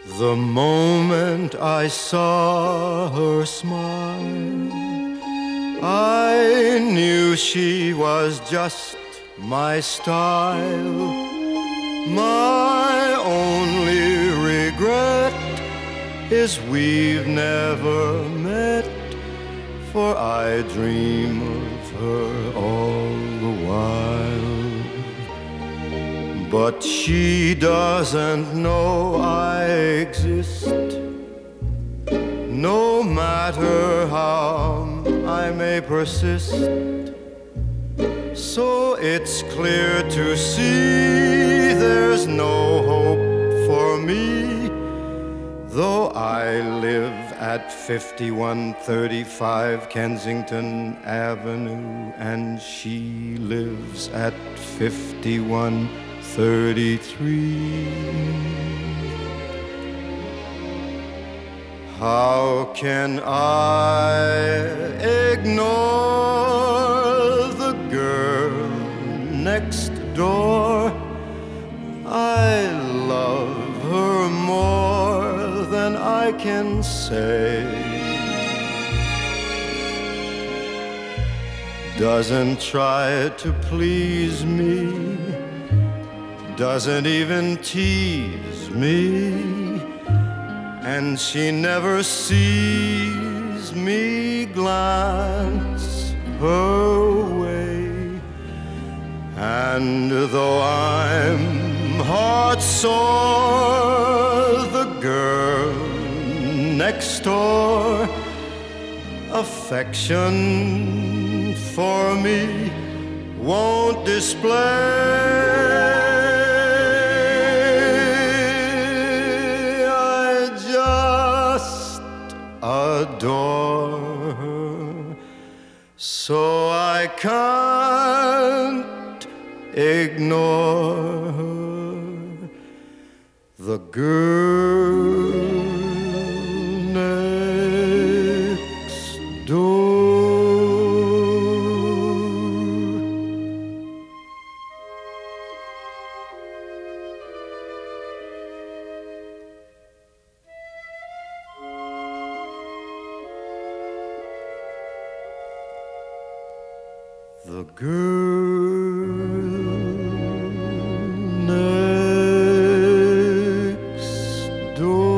The moment I saw her smile, I knew she was just my style. My only regret is we've never met, for I dream of her all the while. But she doesn't know I exist, no matter how I may persist. So it's clear to see there's no hope for me, though I live at 5135 Kensington Avenue and she lives at 5133. How can I ignore the girl next door? I love her more than I can say. Doesn't try to please me, doesn't even tease me, and she never sees me glance her way. And though I'm heart sore, the girl next door, affection for me won't display. I just adore her, so I can't ignore her. The girl next door. The girl next door.